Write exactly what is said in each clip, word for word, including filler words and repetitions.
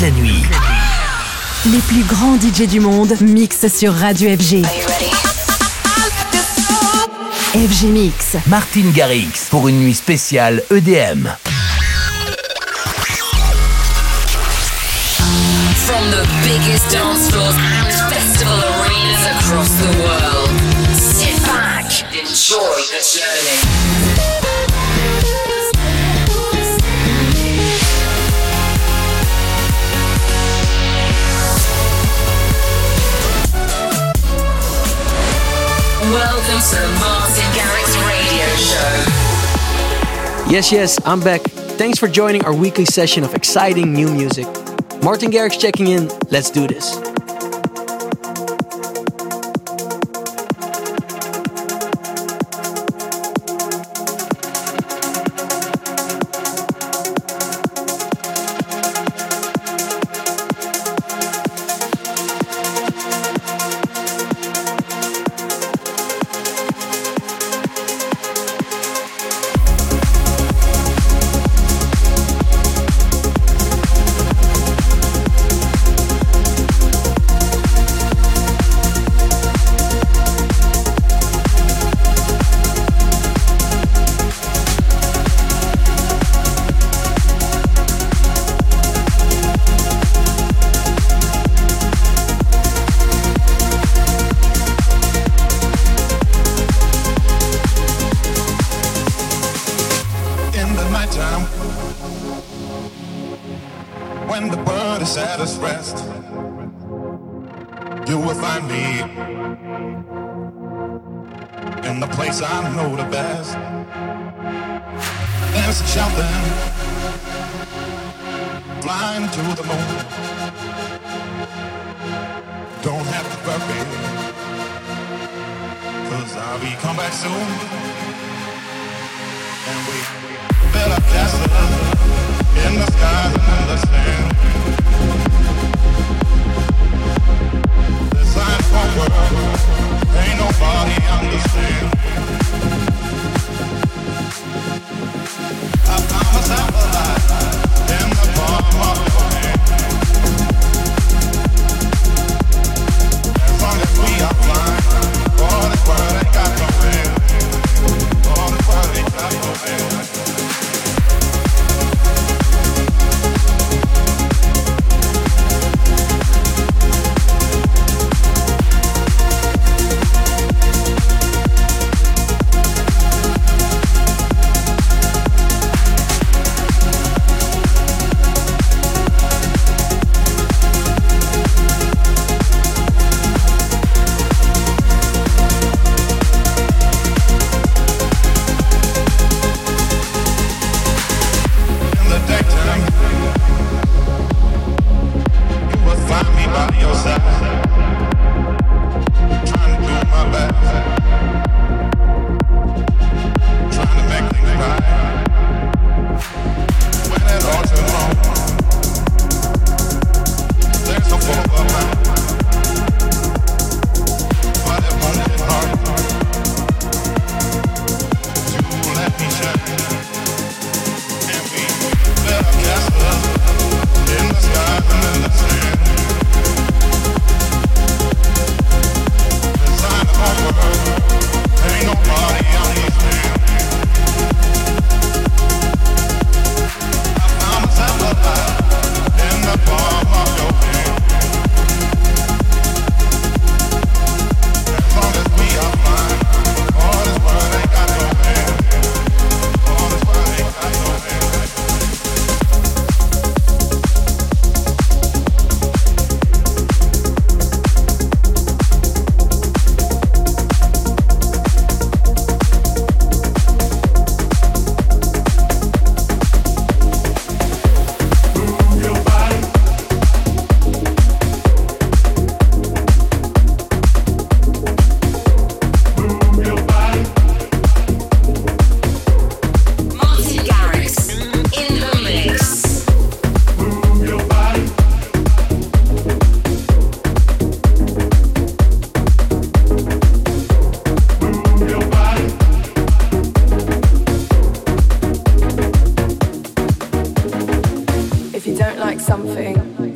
la nuit. Les plus grands D J du monde mixent sur Radio F G. F G Mix. Martin Garrix pour une nuit spéciale E D M. From the biggest dance floors and festival arenas across the world, sit back, enjoy the journey. Welcome to the Martin Garrix Radio Show. Yes, yes, I'm back. Thanks for joining our weekly session of exciting new music. Martin Garrix checking in. Let's do this.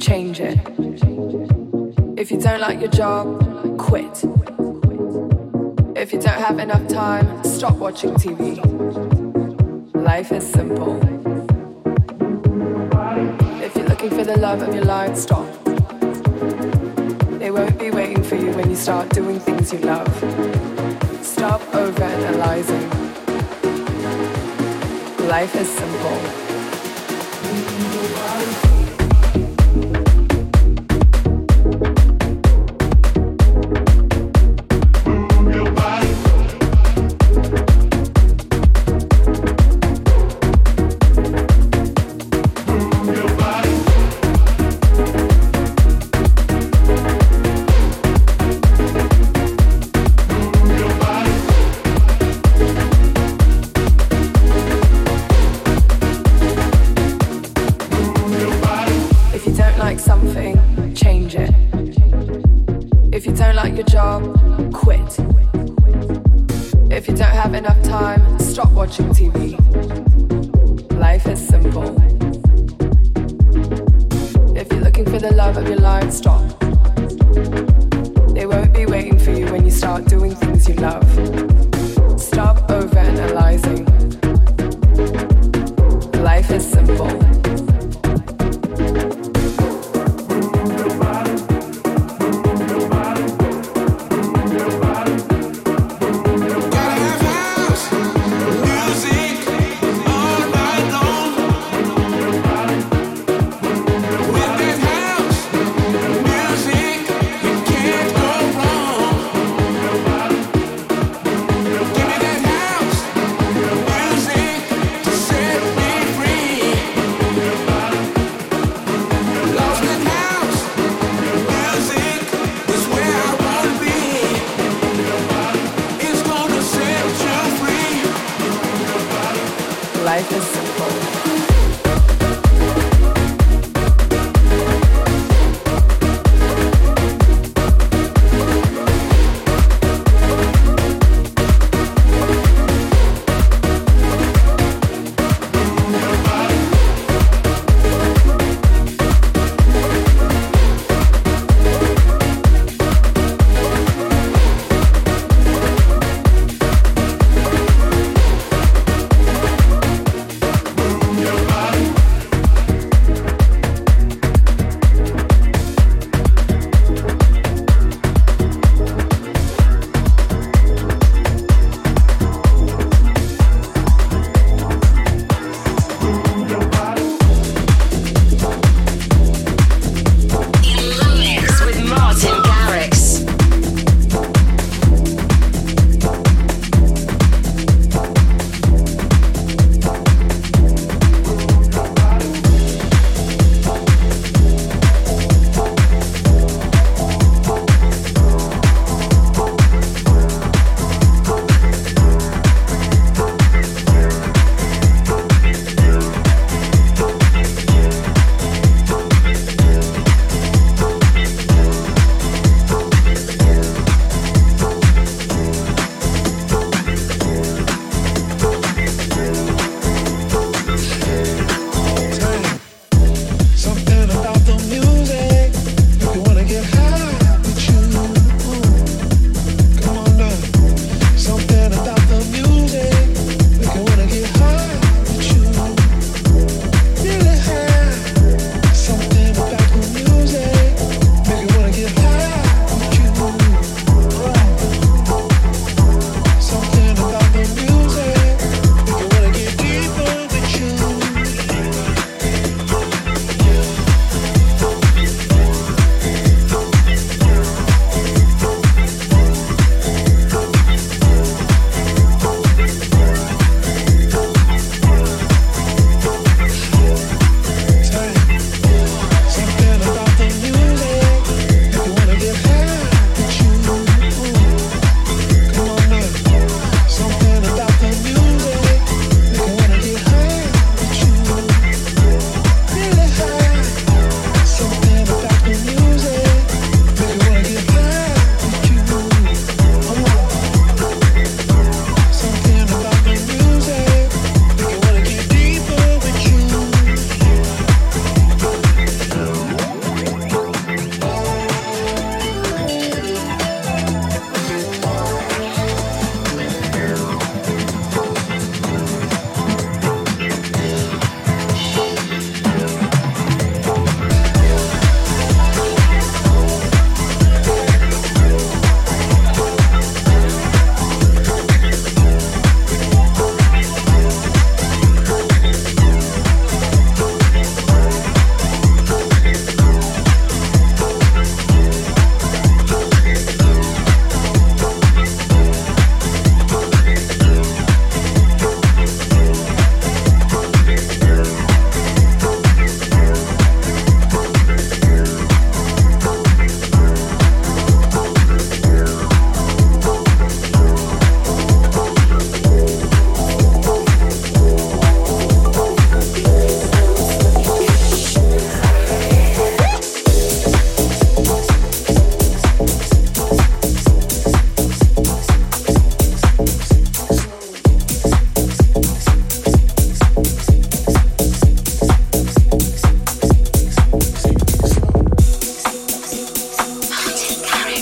change it. If you don't like your job, quit. If you don't have enough time, stop watching T V. Life is simple. If you're looking for the love of your life, stop. They won't be waiting for you when you start doing things you love. Stop overanalyzing. Life is simple. Watching T V. Life is simple. If you're looking for the love of your life, stop. They won't be waiting for you when you start doing things you love. Stop overanalyzing. Life is simple. Life is simple.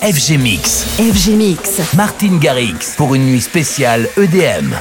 F G Mix. F G Mix. Martin Garrix pour une nuit spéciale E D M.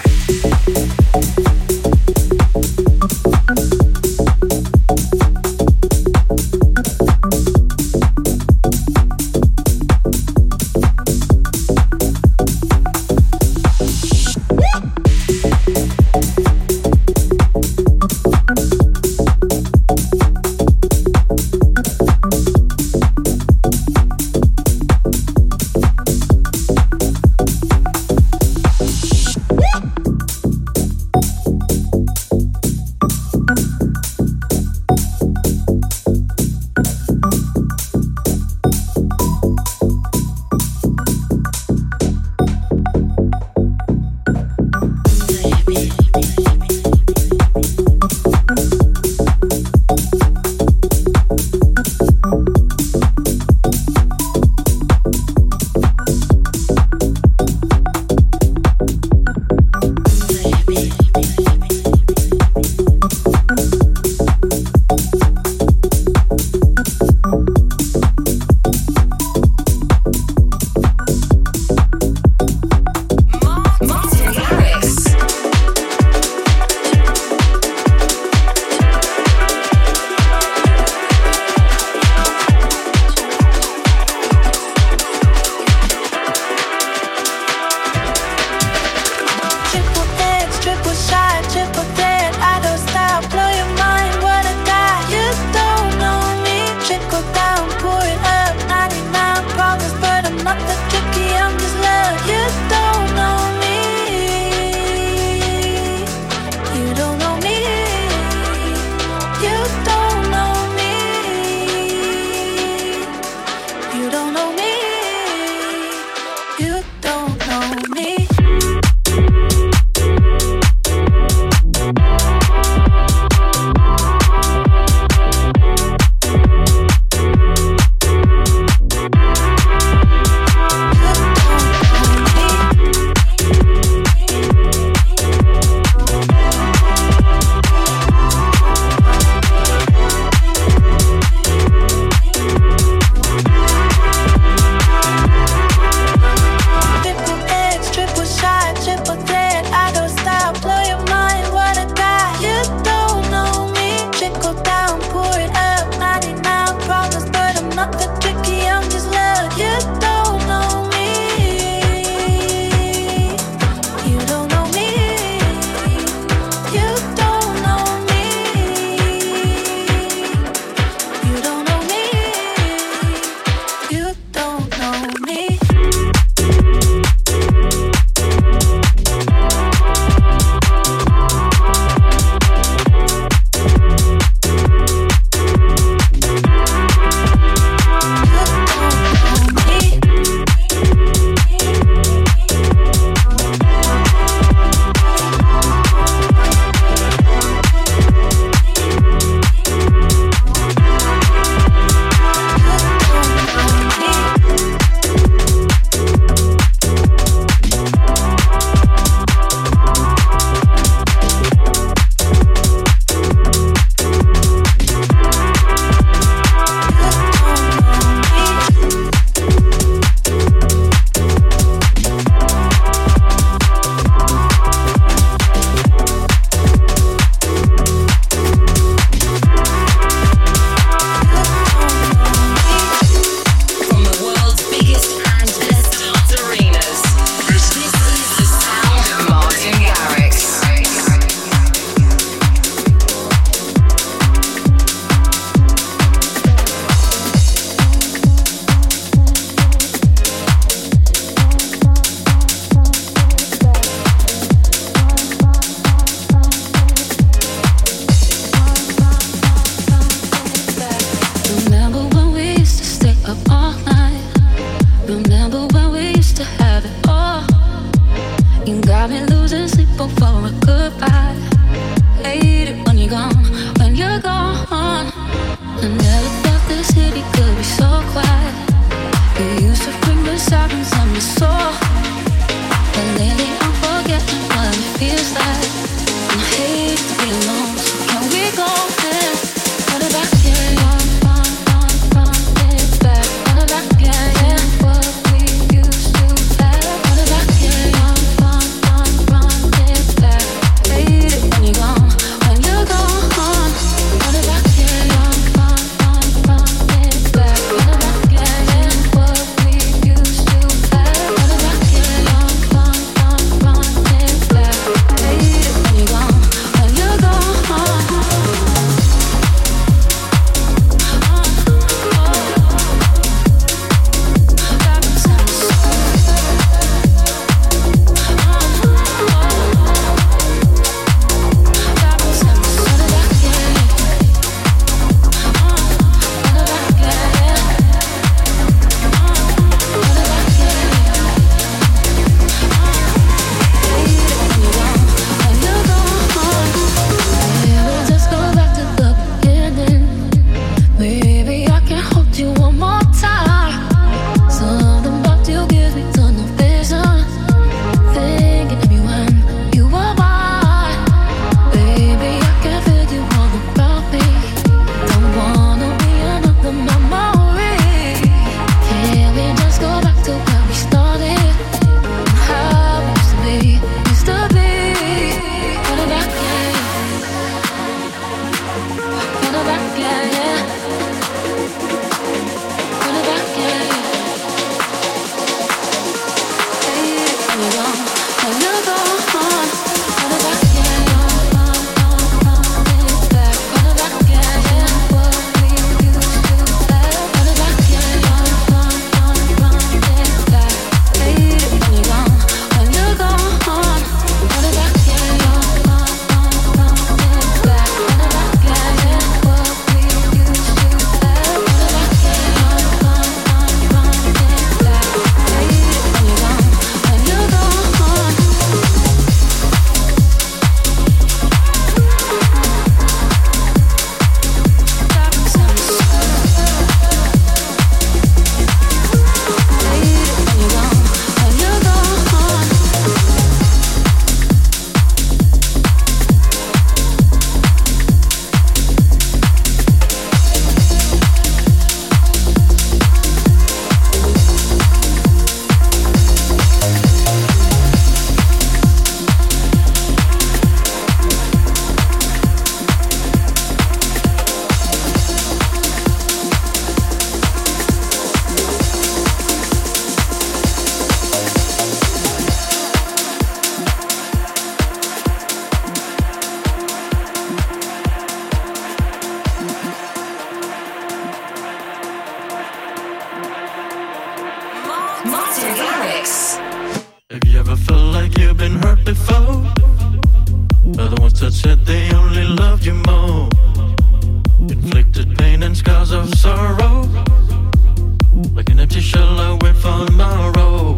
Martin Garrix. Have you ever felt like you've been hurt before? Other ones that said they only loved you more. Inflicted pain and scars of sorrow, like an empty shell I wait for tomorrow.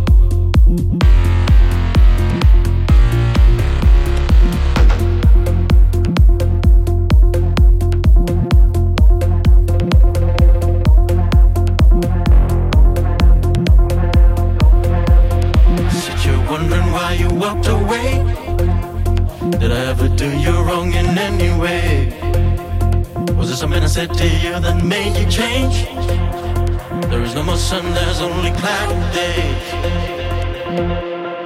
Said you're wondering why you walked away. Did I ever do you wrong in any way? Was it something I said to you that made you change? There is no more sun, there's only cloud days.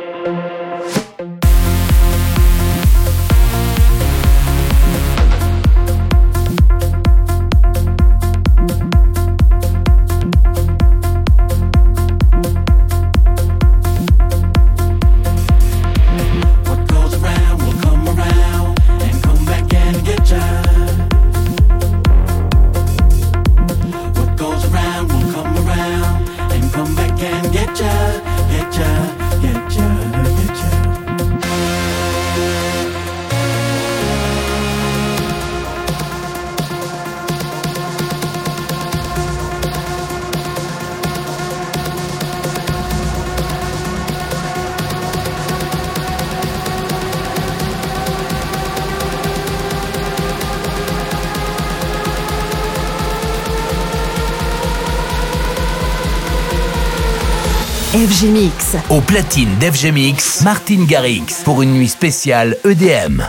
F G Mix. Au platine d'F G Mix, Martin Garrix pour une nuit spéciale E D M.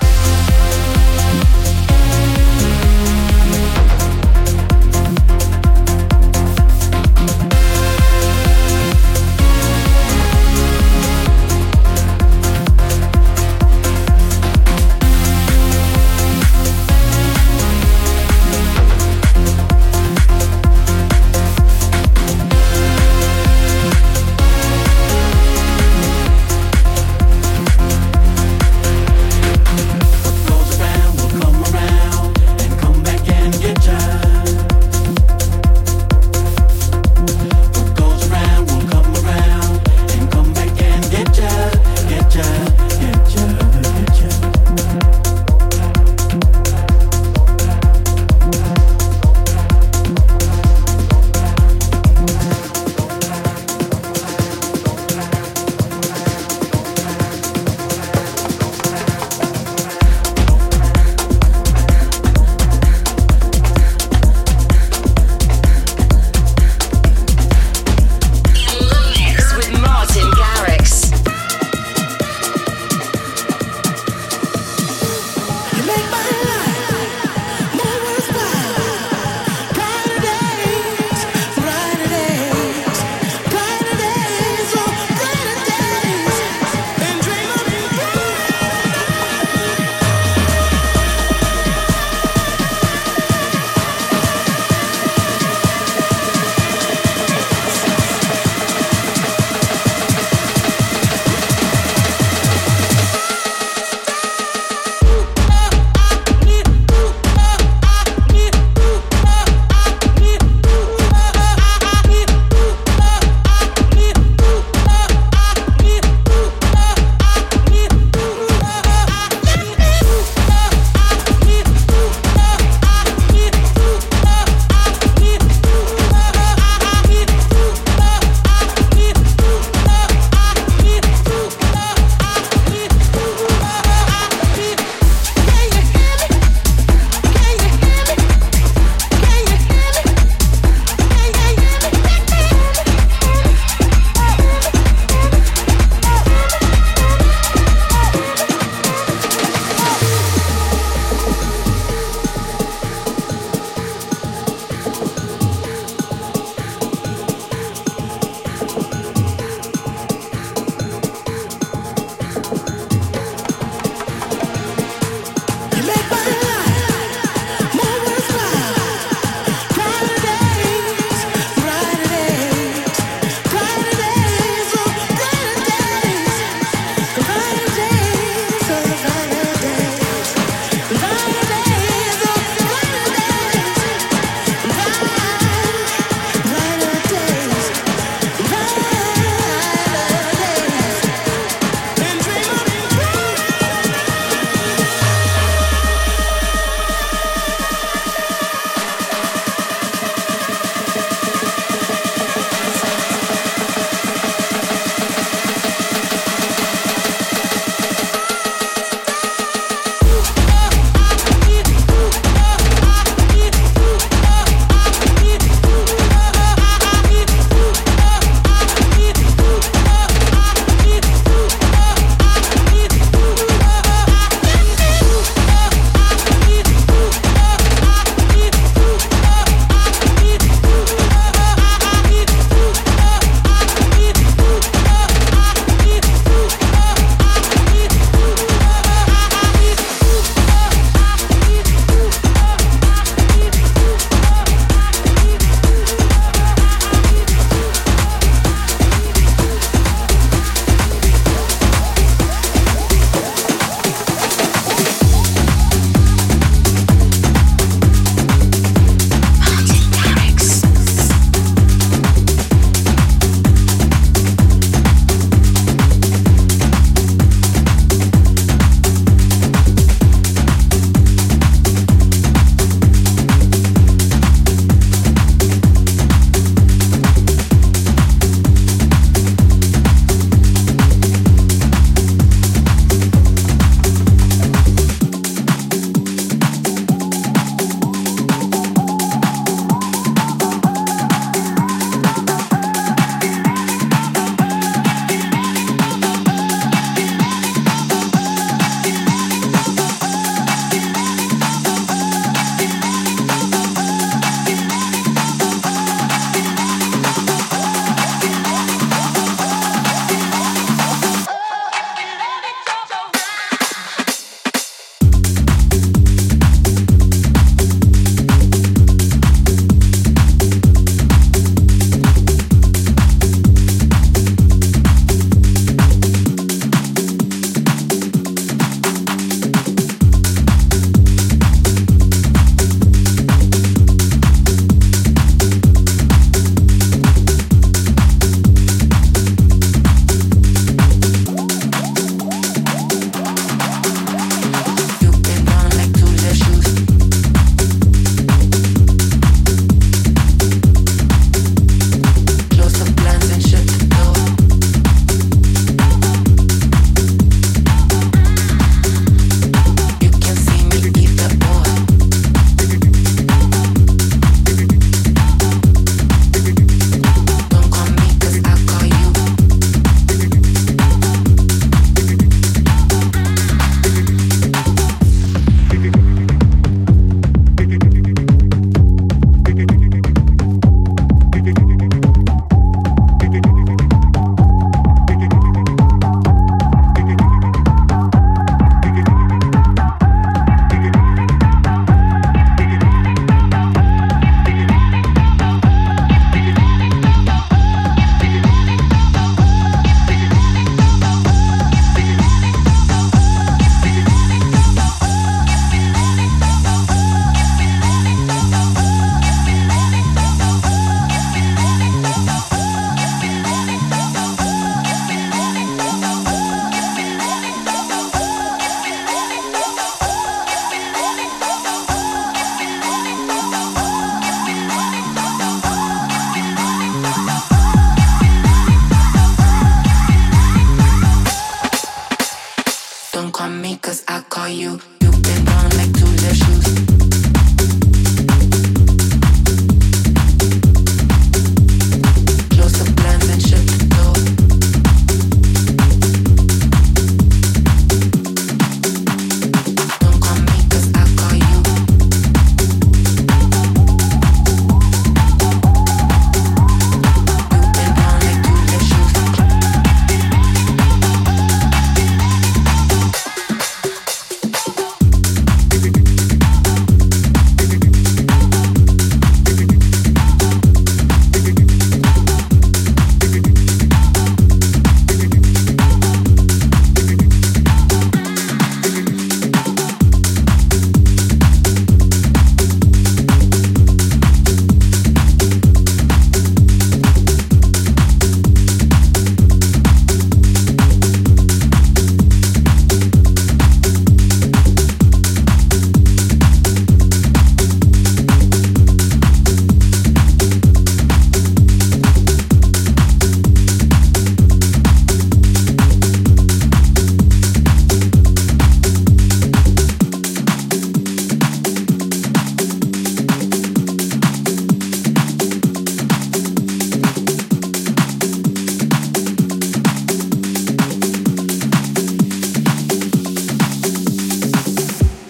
What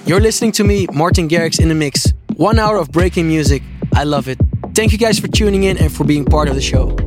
You're listening to me, Martin Garrix, in the mix. One hour of breaking music. I love it. Thank you guys for tuning in and for being part of the show.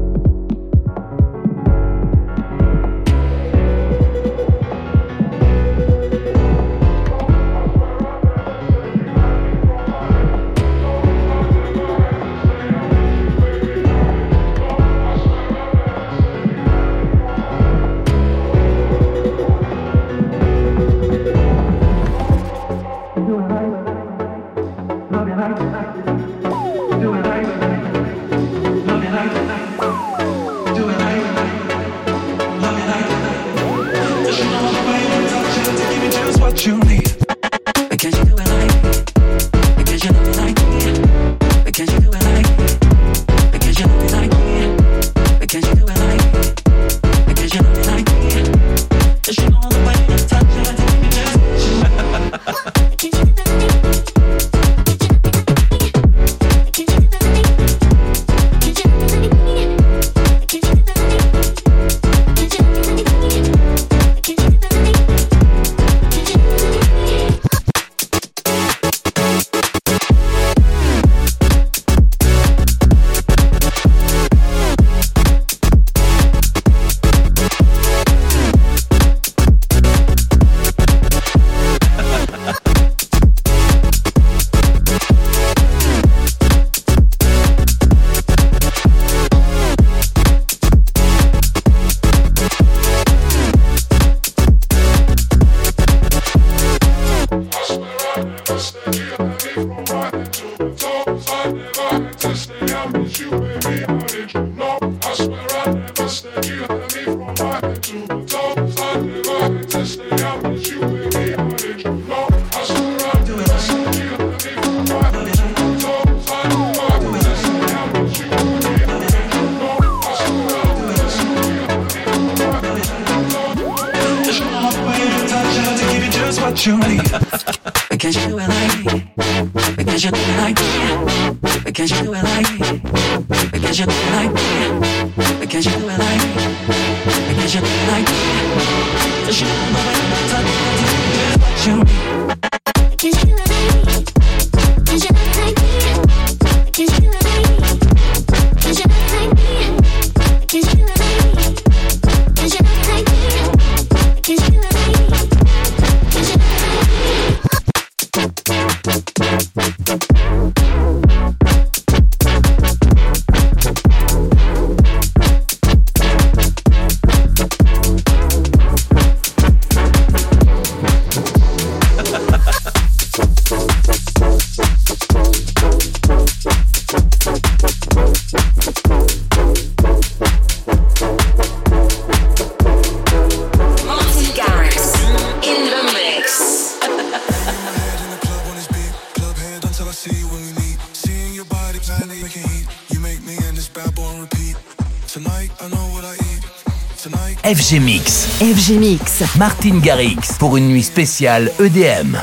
F G Mix. F G Mix. Martin Garrix pour une nuit spéciale E D M.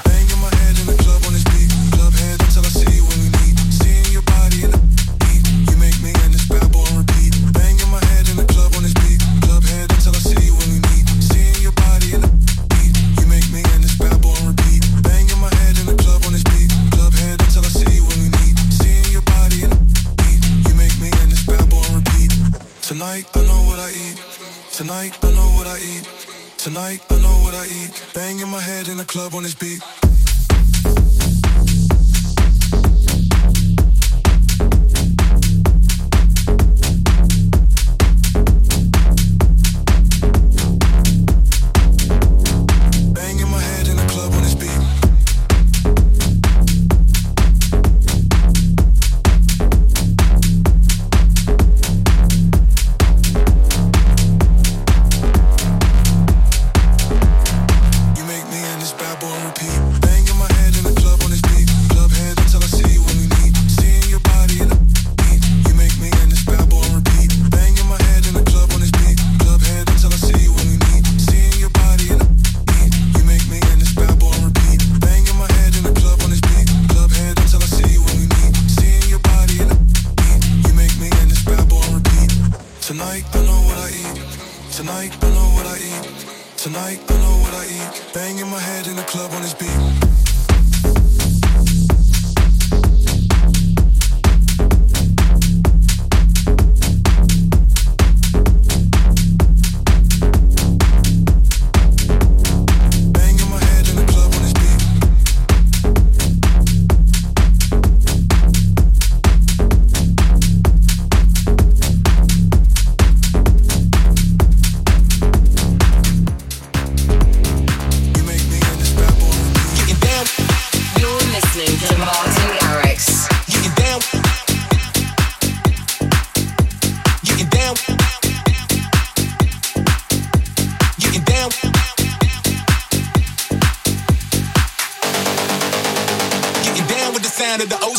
Tonight, I know what I eat. Tonight, I know what I eat. Banging my head in the club on this beat. Tonight, I know what I eat. Banging my head in the club on this beat.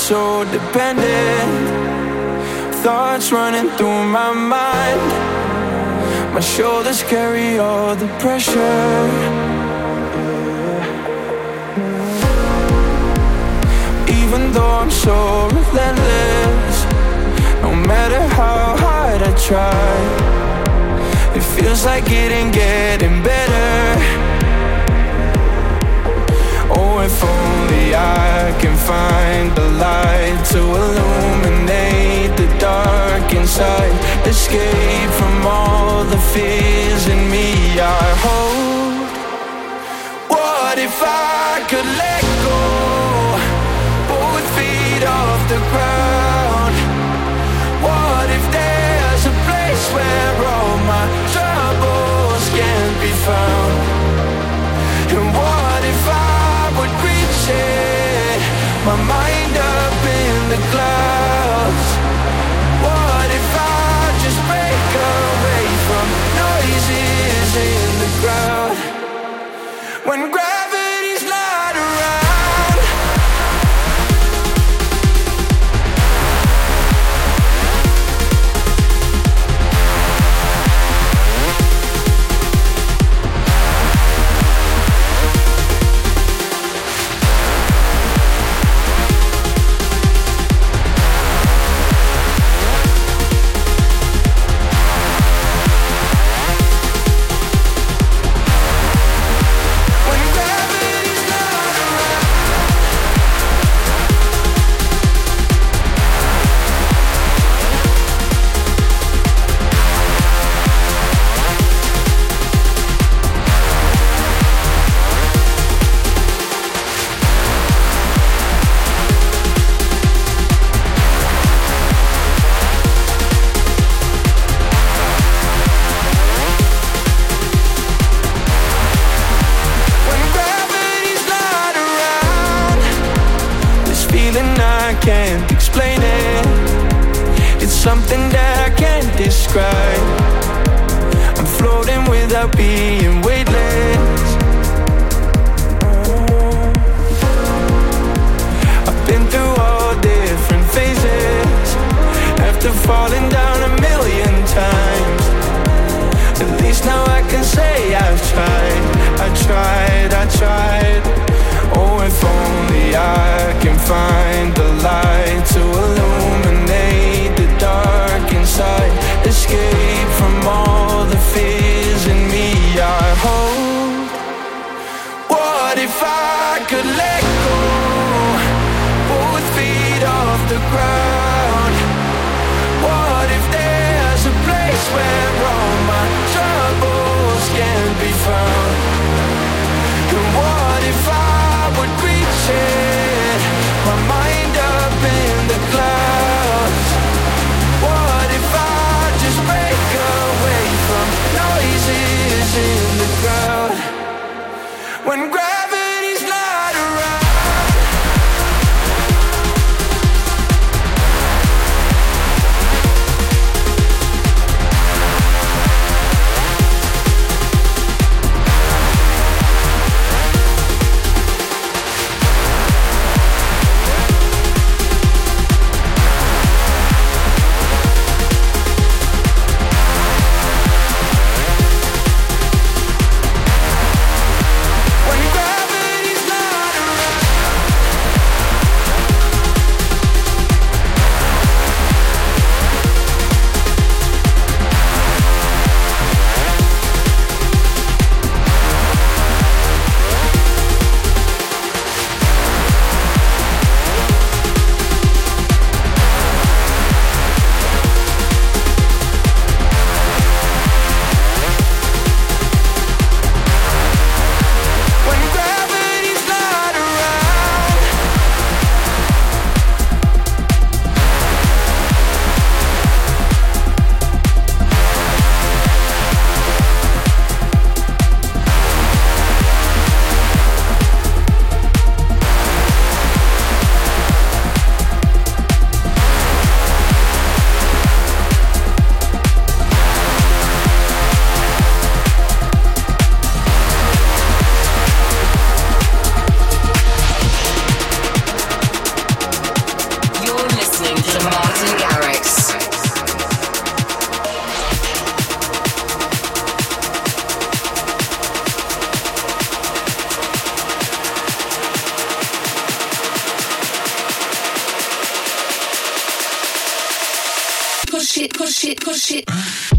so dependent. Thoughts running through my mind. My shoulders carry all the pressure. Even though I'm so relentless, no matter how hard I try, it feels like it ain't getting better. Oh, if only I can find the light to illuminate the dark inside. Escape from all the fears in me I hold. What if I could let go, both feet off the ground? What if there's a place where all my troubles can't be found? And what if I would reach it, my mind up in the clouds? What if I just break away from noises in the crowd? When gravity's not around. Can't explain it. It's something that I can't describe. I'm floating without being weightless. I've been through all different phases, after falling down a million times. At least now I can say I've tried. I tried, I tried. Oh, if only I can find the light to illuminate the dark inside. Escape from all the fears in me I hold. push it, push it, push it.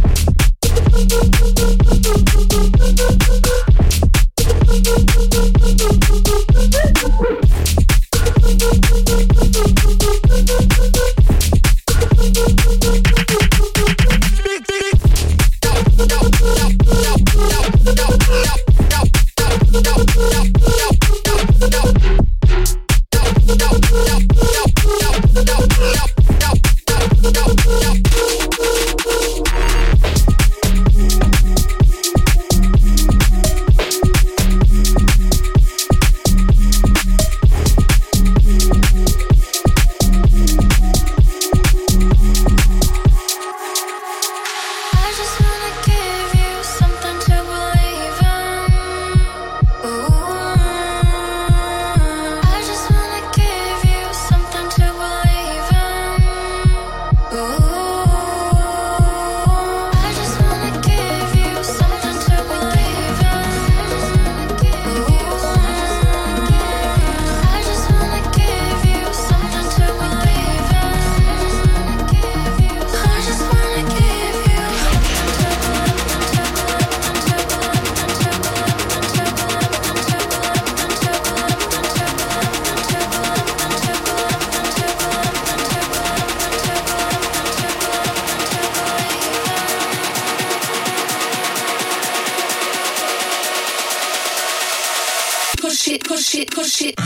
Push it, push it, push it.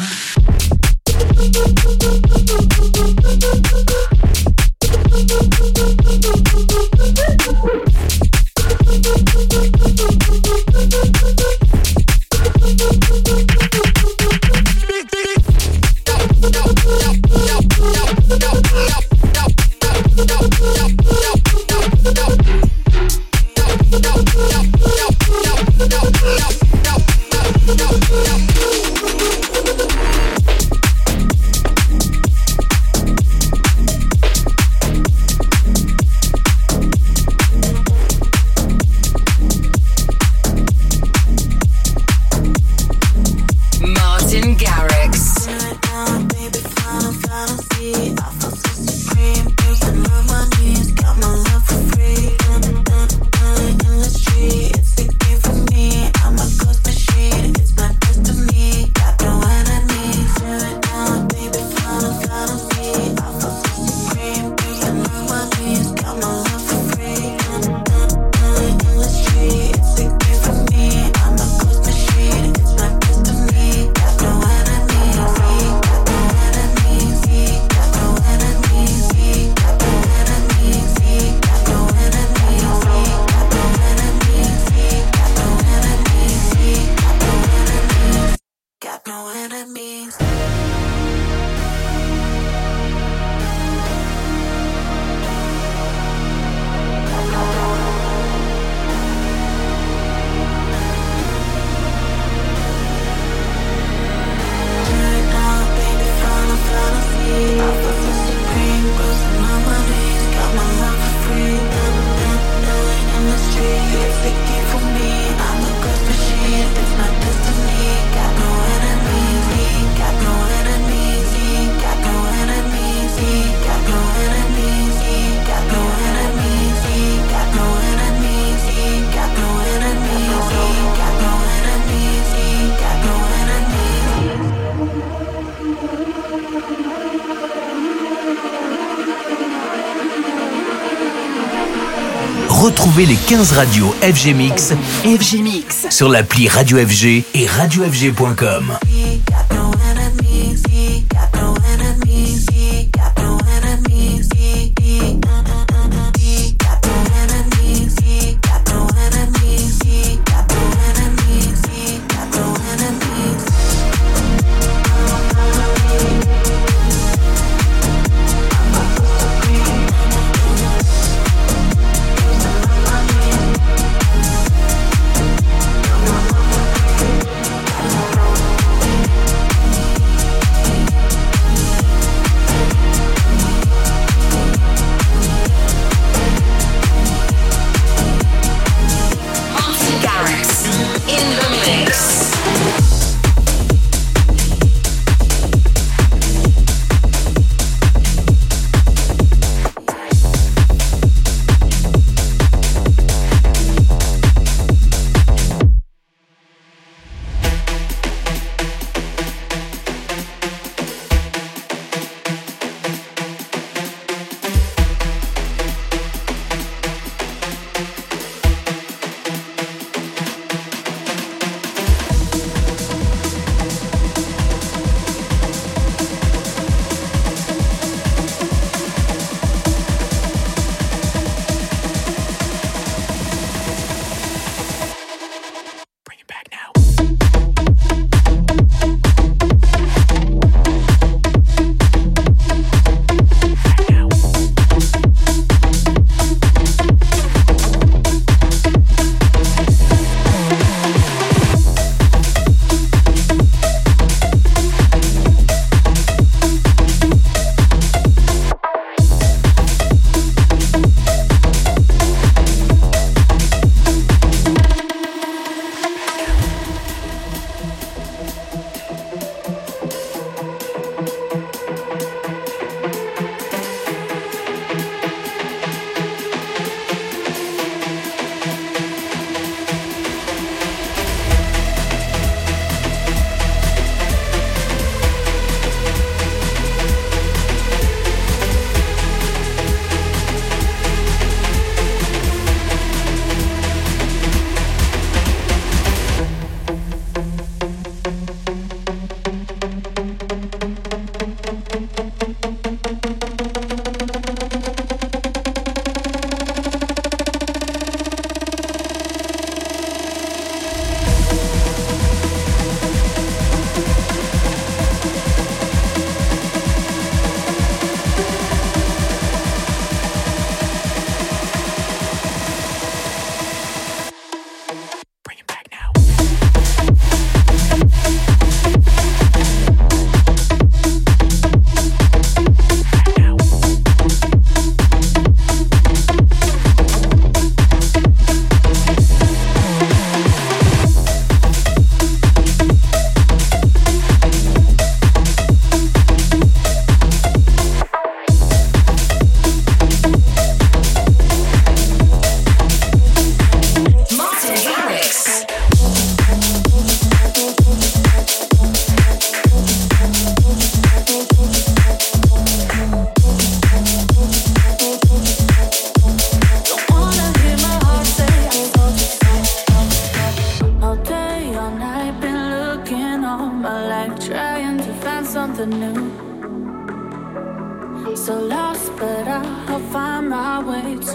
Retrouvez les quinze radios F G Mix, F G Mix sur l'appli Radio F G et radio f g point com.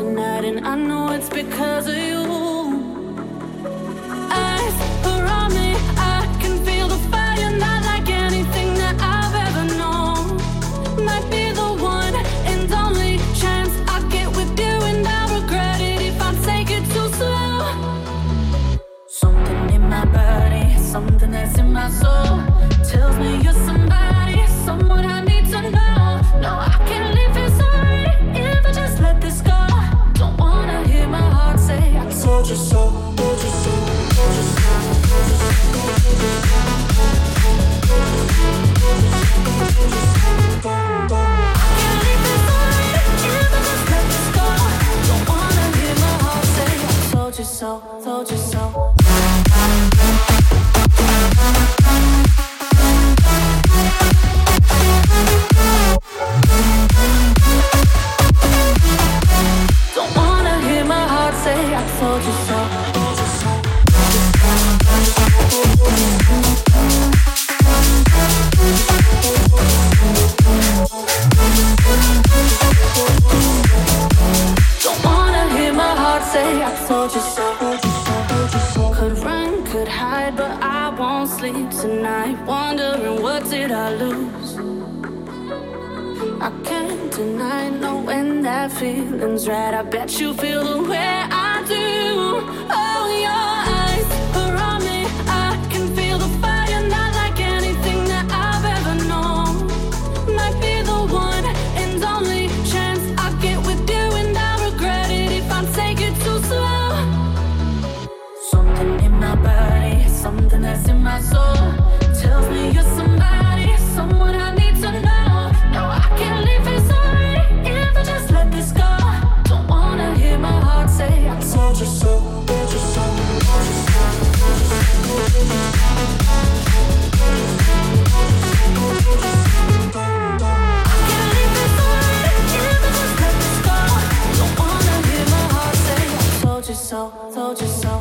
tonight, and I know it's because of you. Eyes around me, I can feel the fire, not like anything that I've ever known. Might be the one and only chance I get with you, and I regret it if I take it too slow. Something in my body, something that's in my soul tells me you're somebody, someone I need to know. No, I can't live it sorry if I just let this go. Don't wanna hear my heart say I told you so, told you so, told you so, told you so, told you so. I can't live it sorry if I just let this go. Don't wanna hear my heart say I told you so, told you so. Don't wanna hear my heart say I told you so. Don't wanna hear my heart say I told you so. Could run, could hide, but I won't sleep tonight, wondering what did I lose. I can't deny knowing that feeling's right. I bet you feel the way I do. Oh, your eyes are on me, I can feel the fire, not like anything that I've ever known. Might be the one and only chance I get with you, and I regret it if I take it too slow. Something in my body, something that's in my soul tells me you're somebody, someone I need to know. No, I can't live it sorry if I just let this go. Don't wanna hear my heart say I told you so, told you so, told you so, told you so, told you so. I can't live it sorry if I just let this go. Don't wanna hear my heart say I told you so, told you so.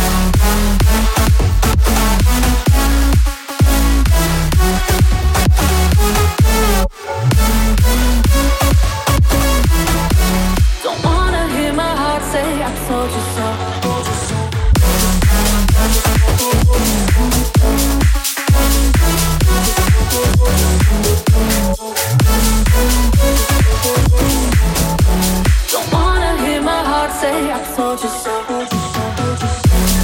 Don't wanna hear my heart say I told you so, told you so. Don't wanna hear my heart say I told you so, told you so, told you so.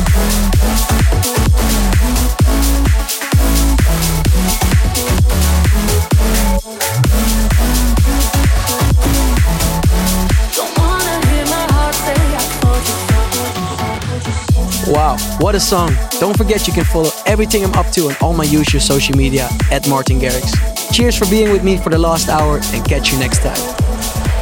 Wow, what a song. Don't forget you can follow everything I'm up to on all my usual social media at Martin Garrix. Cheers for being with me for the last hour, and catch you next time.